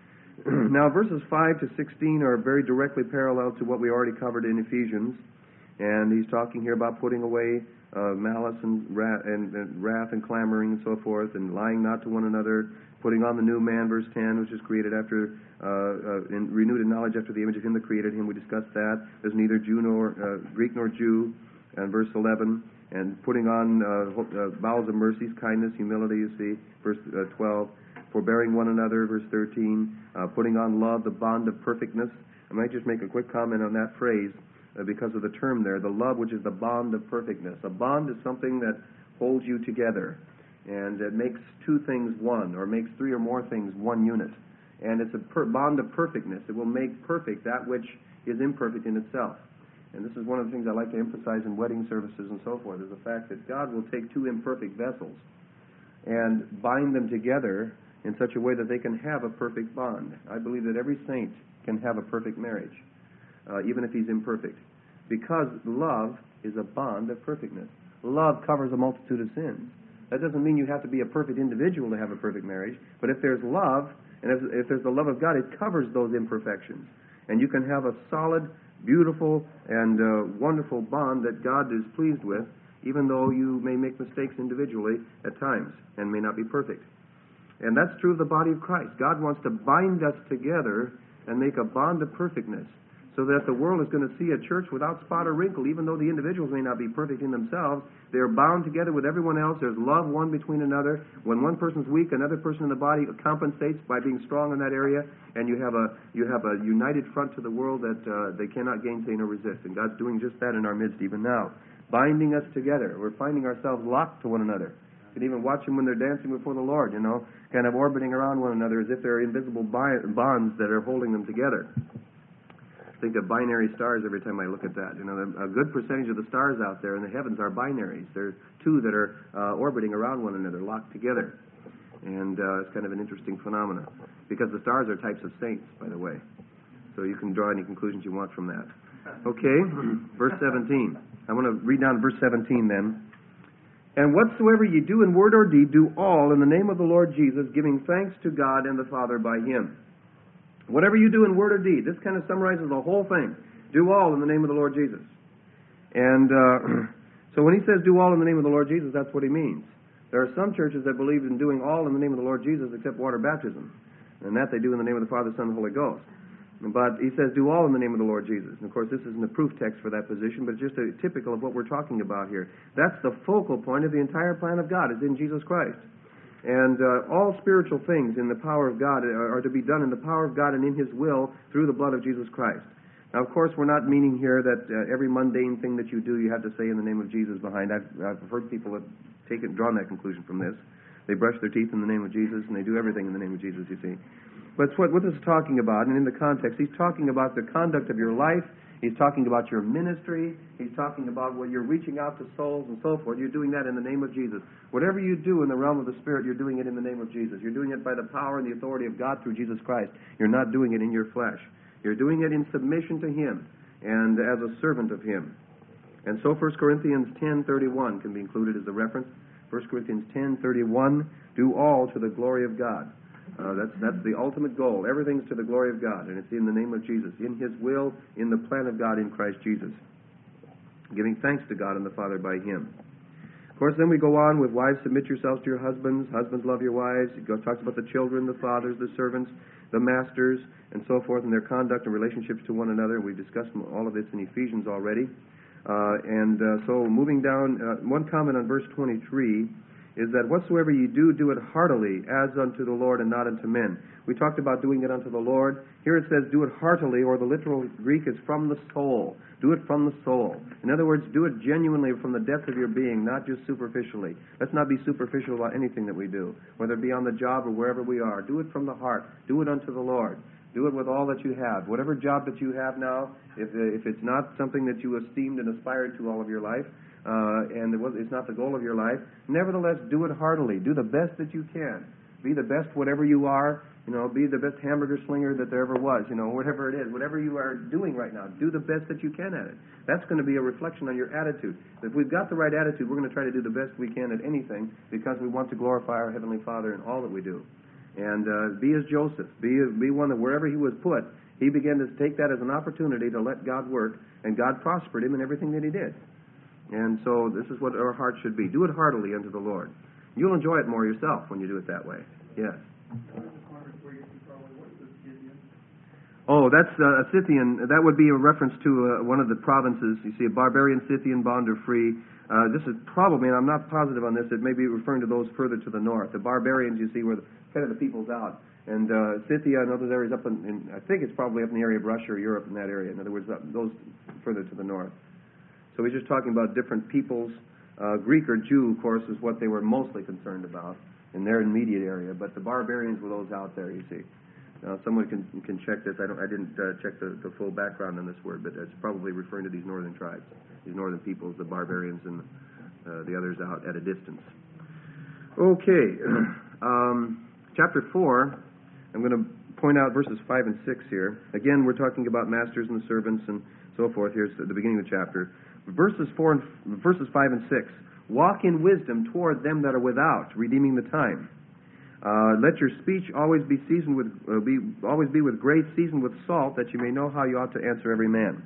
Now, verses 5 to 16 are very directly parallel to what we already covered in Ephesians, and he's talking here about putting away malice and wrath and clamoring and so forth, and lying not to one another, putting on the new man, verse 10, which is created after, renewed in knowledge after the image of him that created him. We discussed that. There's neither Jew nor Greek nor Jew, and verse 11, and putting on bowels of mercies, kindness, humility, you see, verse 12, forbearing one another, verse 13, putting on love, the bond of perfectness. I might just make a quick comment on that phrase because of the term there, the love which is the bond of perfectness. A bond is something that holds you together, and it makes two things one, or makes three or more things one unit. And it's a bond of perfectness. It will make perfect that which is imperfect in itself. And this is one of the things I like to emphasize in wedding services and so forth, is the fact that God will take two imperfect vessels and bind them together in such a way that they can have a perfect bond. I believe that every saint can have a perfect marriage, even if he's imperfect, because love is a bond of perfectness. Love covers a multitude of sins. That doesn't mean you have to be a perfect individual to have a perfect marriage, but if there's love, and if there's the love of God, it covers those imperfections. And you can have a solid, beautiful, and wonderful bond that God is pleased with, even though you may make mistakes individually at times and may not be perfect. And that's true of the body of Christ. God wants to bind us together and make a bond of perfectness, so that the world is going to see a church without spot or wrinkle. Even though the individuals may not be perfect in themselves, they're bound together with everyone else. There's love one between another. When one person's weak, another person in the body compensates by being strong in that area, and you have a united front to the world that they cannot gainsay nor resist. And God's doing just that in our midst even now, binding us together. We're finding ourselves locked to one another. You can even watch them when they're dancing before the Lord, kind of orbiting around one another as if they're invisible bonds that are holding them together. I think of binary stars every time I look at that. A good percentage of the stars out there in the heavens are binaries. There are two that are orbiting around one another, locked together. And it's kind of an interesting phenomenon, because the stars are types of saints, by the way. So you can draw any conclusions you want from that. Okay, verse 17. I want to read down verse 17 then. And whatsoever ye do in word or deed, do all in the name of the Lord Jesus, giving thanks to God and the Father by him. Whatever you do in word or deed, this kind of summarizes the whole thing. Do all in the name of the Lord Jesus. And so when he says do all in the name of the Lord Jesus, that's what he means. There are some churches that believe in doing all in the name of the Lord Jesus except water baptism. And that they do in the name of the Father, Son, and Holy Ghost. But he says do all in the name of the Lord Jesus. And of course this isn't a proof text for that position, but it's just typical of what we're talking about here. That's the focal point of the entire plan of God, is in Jesus Christ. And all spiritual things in the power of God are to be done in the power of God and in his will through the blood of Jesus Christ. Now, of course, we're not meaning here that every mundane thing that you do, you have to say in the name of Jesus behind. I've heard people have drawn that conclusion from this. They brush their teeth in the name of Jesus, and they do everything in the name of Jesus, you see. But it's what this is talking about, and in the context, he's talking about the conduct of your life. He's talking about your ministry. He's talking about where you're reaching out to souls and so forth. You're doing that in the name of Jesus. Whatever you do in the realm of the Spirit, you're doing it in the name of Jesus. You're doing it by the power and the authority of God through Jesus Christ. You're not doing it in your flesh. You're doing it in submission to him and as a servant of him. And so 1 Corinthians 10:31 can be included as a reference. 1 Corinthians 10:31, do all to the glory of God. That's the ultimate goal. Everything's to the glory of God, and it's in the name of Jesus, in His will, in the plan of God in Christ Jesus. Giving thanks to God and the Father by Him. Of course, then we go on with wives, submit yourselves to your husbands. Husbands, love your wives. It talks about the children, the fathers, the servants, the masters, and so forth, and their conduct and relationships to one another. We've discussed all of this in Ephesians already. So moving down, one comment on verse 23 is that whatsoever ye do, do it heartily, as unto the Lord and not unto men. We talked about doing it unto the Lord. Here it says, do it heartily, or the literal Greek is from the soul. Do it from the soul. In other words, do it genuinely from the depth of your being, not just superficially. Let's not be superficial about anything that we do, whether it be on the job or wherever we are. Do it from the heart. Do it unto the Lord. Do it with all that you have. Whatever job that you have now, if it's not something that you esteemed and aspired to all of your life, and it's not the goal of your life, nevertheless, do it heartily. Do the best that you can. Be the best whatever you are. Be the best hamburger slinger that there ever was. Whatever it is, whatever you are doing right now, do the best that you can at it. That's going to be a reflection on your attitude. If we've got the right attitude, we're going to try to do the best we can at anything because we want to glorify our Heavenly Father in all that we do. And be as Joseph. Be one that wherever he was put, he began to take that as an opportunity to let God work, and God prospered him in everything that he did. And so this is what our heart should be. Do it heartily unto the Lord. You'll enjoy it more yourself when you do it that way. Yes. Oh, that's a Scythian. That would be a reference to one of the provinces. You see, a barbarian, Scythian, bond or free. This is probably, and I'm not positive on this, it may be referring to those further to the north. The barbarians, you see, were the head of the people's out. And Scythia and other areas up in, I think it's probably up in the area of Russia or Europe in that area. In other words, those further to the north. So he's just talking about different peoples. Greek or Jew, of course, is what they were mostly concerned about in their immediate area. But the barbarians were those out there, you see. Someone can check this. I didn't check the full background on this word, but it's probably referring to these northern tribes, these northern peoples, the barbarians and the others out at a distance. Okay, chapter 4. I'm going to point out verses 5 and 6 here. Again, we're talking about masters and servants and so forth. Here's the beginning of the chapter. Verses 5 and 6. Walk in wisdom toward them that are without, redeeming the time. Let your speech always be seasoned with always be with grace, seasoned with salt, that you may know how you ought to answer every man.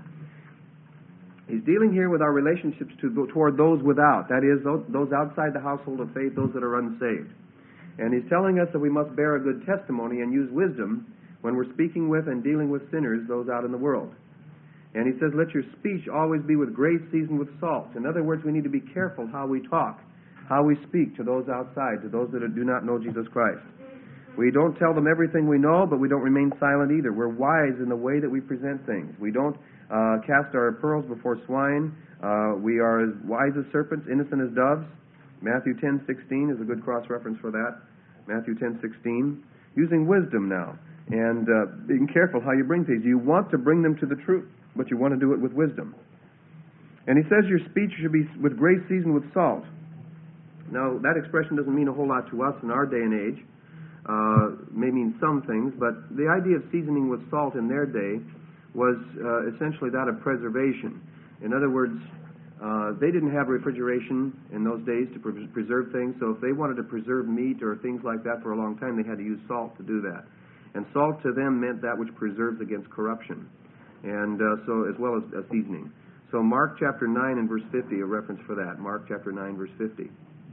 He's dealing here with our relationships toward those without, that is, those outside the household of faith, those that are unsaved. And he's telling us that we must bear a good testimony and use wisdom when we're speaking with and dealing with sinners, those out in the world. And he says, let your speech always be with grace, seasoned with salt. In other words, we need to be careful how we talk, how we speak to those outside, to those that do not know Jesus Christ. We don't tell them everything we know, but we don't remain silent either. We're wise in the way that we present things. We don't cast our pearls before swine. We are as wise as serpents, innocent as doves. Matthew 10:16 is a good cross-reference for that. Matthew 10:16. Using wisdom now, and being careful how you bring things. You want to bring them to the truth, but you want to do it with wisdom. And he says your speech should be with grace, seasoned with salt. Now, that expression doesn't mean a whole lot to us in our day and age. May mean some things, but the idea of seasoning with salt in their day was essentially that of preservation. In other words, they didn't have refrigeration in those days to preserve things, so if they wanted to preserve meat or things like that for a long time, they had to use salt to do that. And salt to them meant that which preserves against corruption, and so as well as seasoning. So Mark chapter 9 and verse 50, a reference for that. Mark chapter 9, verse 50.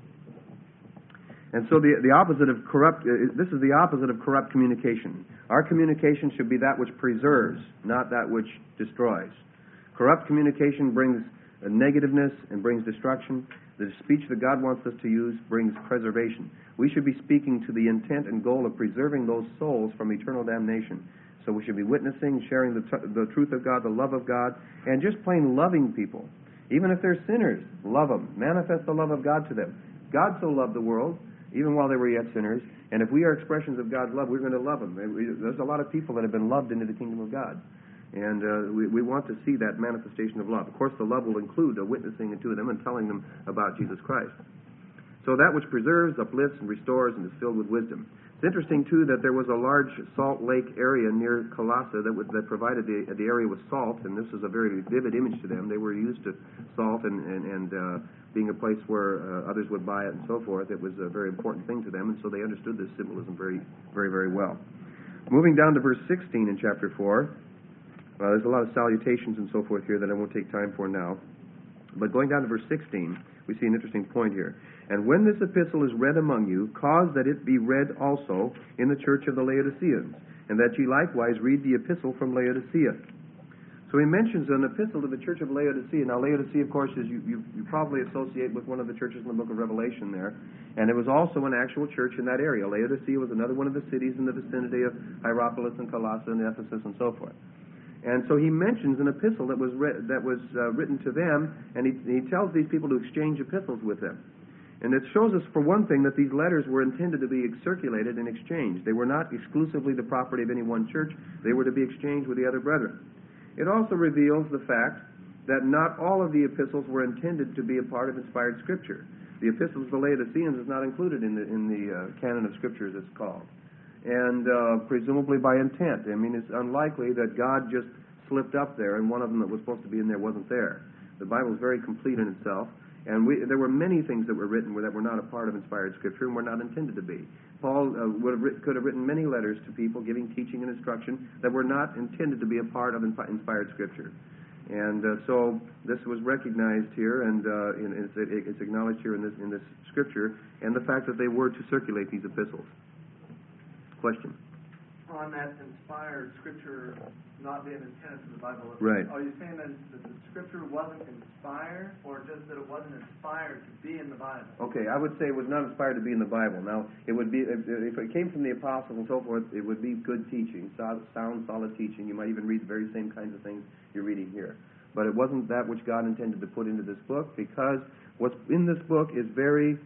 And so the opposite of corrupt, this is the opposite of corrupt communication. Our communication should be that which preserves, not that which destroys. Corrupt communication brings negativeness and brings destruction. The speech that God wants us to use brings preservation. We should be speaking to the intent and goal of preserving those souls from eternal damnation. So we should be witnessing, sharing the truth of God, the love of God, and just plain loving people. Even if they're sinners, love them. Manifest the love of God to them. God so loved the world, even while they were yet sinners, and if we are expressions of God's love, we're going to love them. There's a lot of people that have been loved into the kingdom of God, and we want to see that manifestation of love. Of course, the love will include witnessing to them and telling them about Jesus Christ. So that which preserves, uplifts, and restores, and is filled with wisdom. It's interesting, too, that there was a large salt lake area near Colossae that provided the area with salt, and this is a very vivid image to them. They were used to salt and being a place where others would buy it and so forth. It was a very important thing to them, and so they understood this symbolism very, very, very well. Moving down to verse 16 in chapter 4, there's a lot of salutations and so forth here that I won't take time for now. But going down to verse 16, we see an interesting point here. And when this epistle is read among you, cause that it be read also in the church of the Laodiceans, and that ye likewise read the epistle from Laodicea. So he mentions an epistle to the church of Laodicea. Now, Laodicea, of course, is you probably associate with one of the churches in the book of Revelation there. And it was also an actual church in that area. Laodicea was another one of the cities in the vicinity of Hierapolis and Colossae and Ephesus and so forth. And so he mentions an epistle that was written to them, and he tells these people to exchange epistles with them. And it shows us, for one thing, that these letters were intended to be circulated and exchanged. They were not exclusively the property of any one church. They were to be exchanged with the other brethren. It also reveals the fact that not all of the epistles were intended to be a part of inspired Scripture. The epistles of the Laodiceans is not included in the canon of Scripture, as it's called. And presumably by intent. I mean, it's unlikely that God just slipped up there and one of them that was supposed to be in there wasn't there. The Bible is very complete in itself. And there were many things that were written that were not a part of inspired Scripture and were not intended to be. Paul could have written many letters to people giving teaching and instruction that were not intended to be a part of inspired Scripture. And so this was recognized here, and it's acknowledged here in this Scripture, and the fact that they were to circulate these epistles. Question? On that inspired Scripture not being intended for the Bible, right. Are you saying that the Scripture wasn't inspired, or just that it wasn't inspired to be in the Bible? Okay, I would say it was not inspired to be in the Bible. Now, it would be, if it came from the apostles and so forth, it would be good teaching, sound, solid teaching. You might even read the very same kinds of things you're reading here. But it wasn't that which God intended to put into this book, because what's in this book is very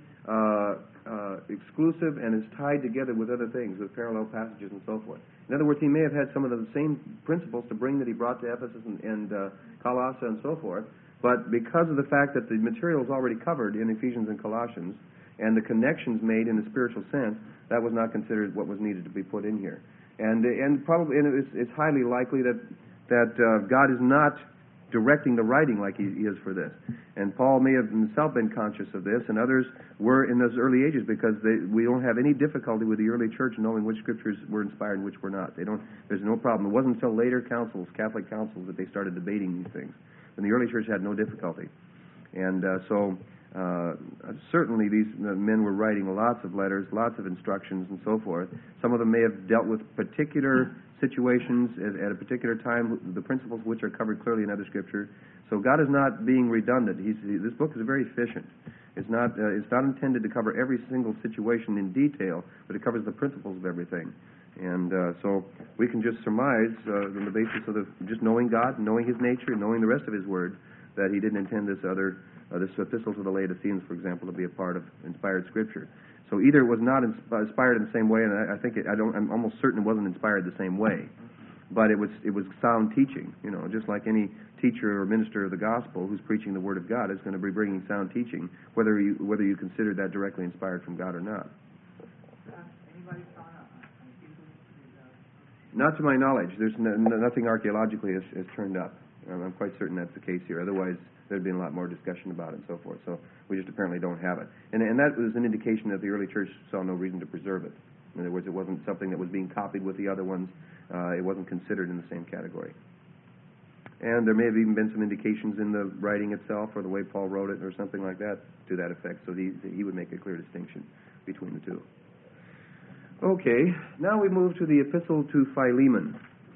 exclusive and is tied together with other things, with parallel passages and so forth. In other words, he may have had some of the same principles to bring that he brought to Ephesus and Colossae and so forth, but because of the fact that the material is already covered in Ephesians and Colossians, and the connections made in a spiritual sense, that was not considered what was needed to be put in here. And it's highly likely that God is not directing the writing like he is for this. And Paul may have himself been conscious of this, and others were in those early ages, because we don't have any difficulty with the early church knowing which scriptures were inspired and which were not. There's no problem. It wasn't until later councils, Catholic councils, that they started debating these things. And the early church had no difficulty. And so certainly these men were writing lots of letters, lots of instructions, and so forth. Some of them may have dealt with particular situations at a particular time, the principles of which are covered clearly in other Scripture. So God is not being redundant. This book is very efficient. It's not intended to cover every single situation in detail, but it covers the principles of everything. And so we can just surmise, on the basis of just knowing God, knowing His nature, knowing the rest of His Word, that He didn't intend this epistle to the Laodiceans, for example, to be a part of inspired Scripture. So either it was not inspired in the same way, and I'm almost certain it wasn't inspired the same way, but it was sound teaching. Just like any teacher or minister of the gospel who's preaching the Word of God is going to be bringing sound teaching, whether you consider that directly inspired from God or not. Not to my knowledge. There's nothing archaeologically has turned up. I'm quite certain that's the case here. Otherwise, there'd been a lot more discussion about it and so forth. So we just apparently don't have it. And that was an indication that the early church saw no reason to preserve it. In other words, it wasn't something that was being copied with the other ones. It wasn't considered in the same category. And there may have even been some indications in the writing itself or the way Paul wrote it or something like that to that effect. So he would make a clear distinction between the two. Okay, now we move to the epistle to Philemon.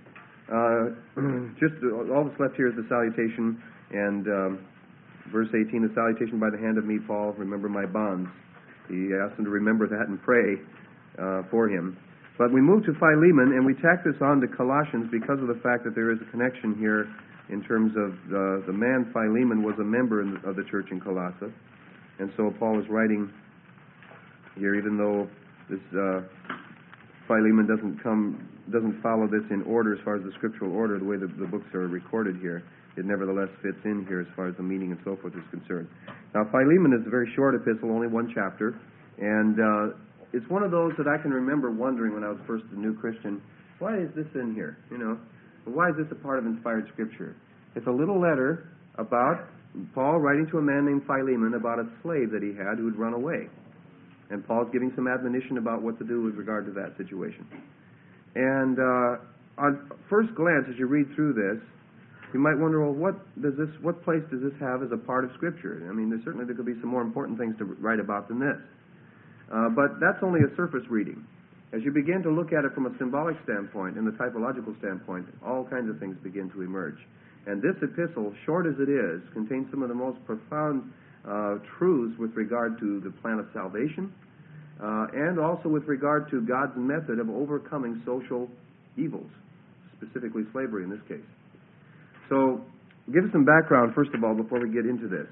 Just all that's left here is the salutation, and verse 18, the salutation by the hand of me, Paul, remember my bonds. He asked them to remember that and pray for him. But we move to Philemon, and we tack this on to Colossians because of the fact that there is a connection here in terms of the man Philemon was a member of the church in Colossae. And so Paul is writing here, even though this Philemon doesn't follow this in order as far as the scriptural order, the way the books are recorded here. It nevertheless fits in here as far as the meaning and so forth is concerned. Now, Philemon is a very short epistle, only one chapter, and it's one of those that I can remember wondering when I was first a new Christian, why is this in here? Why is this a part of inspired Scripture? It's a little letter about Paul writing to a man named Philemon about a slave that he had who had run away. And Paul's giving some admonition about what to do with regard to that situation. And on first glance, as you read through this, you might wonder, well, what place does this have as a part of Scripture? I mean, there could be some more important things to write about than this. But that's only a surface reading. As you begin to look at it from a symbolic standpoint and the typological standpoint, all kinds of things begin to emerge. And this epistle, short as it is, contains some of the most profound truths with regard to the plan of salvation and also with regard to God's method of overcoming social evils, specifically slavery in this case. So, give us some background, first of all, before we get into this.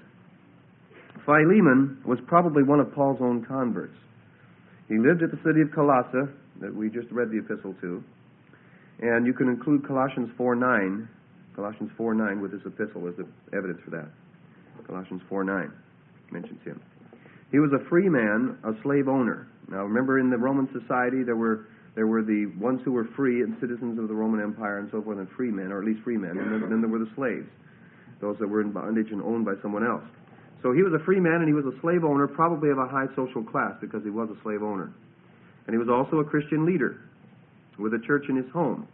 Philemon was probably one of Paul's own converts. He lived at the city of Colossae, that we just read the epistle to, and you can include Colossians 4:9 with this epistle as the evidence for that. Colossians 4:9 mentions him. He was a free man, a slave owner. Now, remember, in the Roman society, there were the ones who were free and citizens of the Roman Empire and so forth, and free men, or at least free men, and then there were the slaves, those that were in bondage and owned by someone else. So he was a free man, and he was a slave owner, probably of a high social class, because he was a slave owner. And he was also a Christian leader with a church in his home.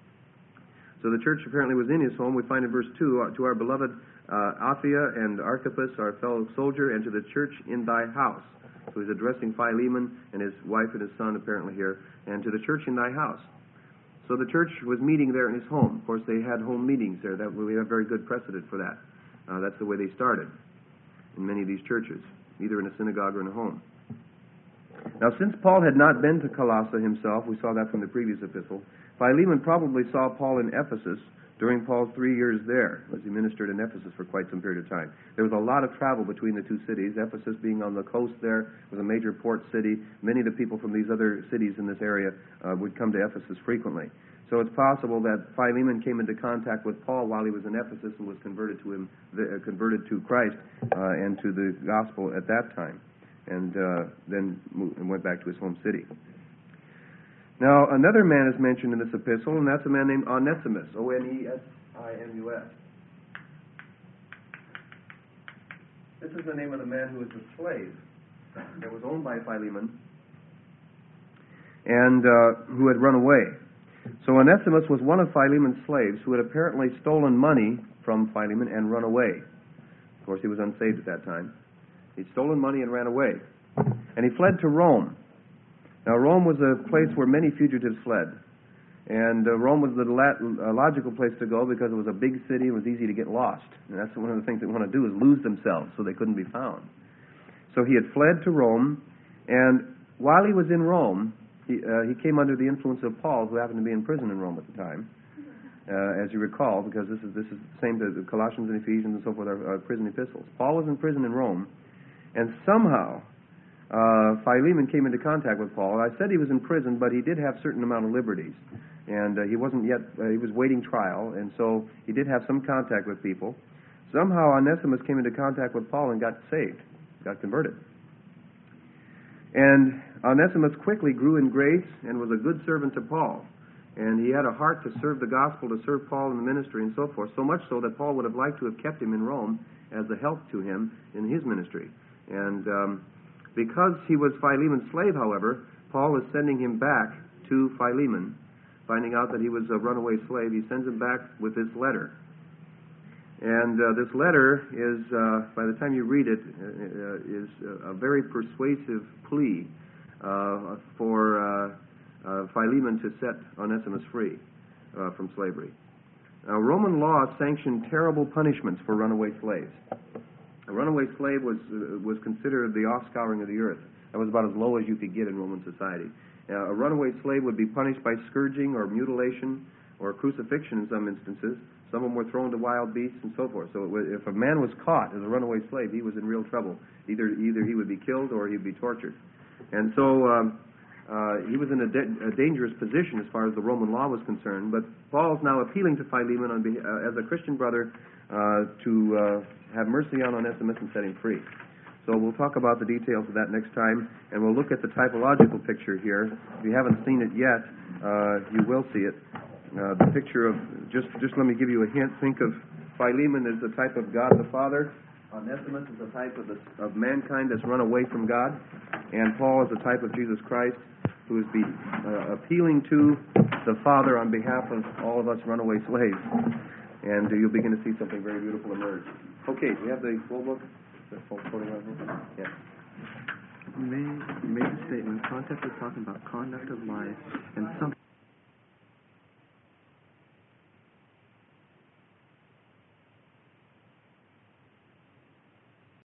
So the church apparently was in his home. We find in verse 2, to our beloved Apphia and Archippus, our fellow soldier, and to the church in thy house. So he's addressing Philemon and his wife and his son apparently here, and to the church in thy house. So the church was meeting there in his home. Of course, they had home meetings there. We have very good precedent for that. That's the way they started in many of these churches, either in a synagogue or in a home. Now, since Paul had not been to Colossae himself, we saw that from the previous epistle, Philemon probably saw Paul in Ephesus during Paul's 3 years there, as he ministered in Ephesus for quite some period of time. There was a lot of travel between the two cities. Ephesus being on the coast there was a major port city. Many of the people from these other cities in this area would come to Ephesus frequently. So it's possible that Philemon came into contact with Paul while he was in Ephesus and was converted to Christ and to the gospel at that time, and then went back to his home city. Now, another man is mentioned in this epistle, and that's a man named Onesimus, Onesimus. This is the name of the man who was a slave that was owned by Philemon and who had run away. So Onesimus was one of Philemon's slaves who had apparently stolen money from Philemon and run away. Of course, he was unsaved at that time. He'd stolen money and ran away. And he fled to Rome. Now, Rome was a place where many fugitives fled. And Rome was the logical place to go because it was a big city. It was easy to get lost. And that's one of the things they want to do is lose themselves so they couldn't be found. So he had fled to Rome. And while he was in Rome, he came under the influence of Paul, who happened to be in prison in Rome at the time, as you recall, because this is the same to the Colossians and Ephesians and so forth, are prison epistles. Paul was in prison in Rome, and somehow Philemon came into contact with Paul. I said he was in prison, but he did have a certain amount of liberties, and he wasn't yet, he was waiting trial, and so he did have some contact with people. Somehow Onesimus came into contact with Paul and got saved, got converted. And Onesimus quickly grew in grace and was a good servant to Paul. And he had a heart to serve the gospel, to serve Paul in the ministry and so forth, so much so that Paul would have liked to have kept him in Rome as a help to him in his ministry. And because he was Philemon's slave, however, Paul is sending him back to Philemon, finding out that he was a runaway slave. He sends him back with this letter. And this letter is, by the time you read it, is a very persuasive plea for Philemon to set Onesimus free from slavery. Now, Roman law sanctioned terrible punishments for runaway slaves. A runaway slave was considered the offscouring of the earth. That was about as low as you could get in Roman society. A runaway slave would be punished by scourging or mutilation or crucifixion in some instances. Some of them were thrown to wild beasts and so forth. So if a man was caught as a runaway slave, he was in real trouble. Either he would be killed or he'd be tortured. And so he was in a dangerous position as far as the Roman law was concerned. But Paul's now appealing to Philemon as a Christian brother to have mercy on Onesimus and set him free. So we'll talk about the details of that next time, and we'll look at the typological picture here. If you haven't seen it yet, you will see it. The picture of, just let me give you a hint. Think of Philemon as the type of God the Father. Onesimus is a type of mankind that's run away from God. And Paul is a type of Jesus Christ, who is appealing to the Father on behalf of all of us runaway slaves. And you'll begin to see something very beautiful emerge. Okay, we have the full book? The full photograph? Yeah. You made a statement. Concept is talking about conduct of life, and some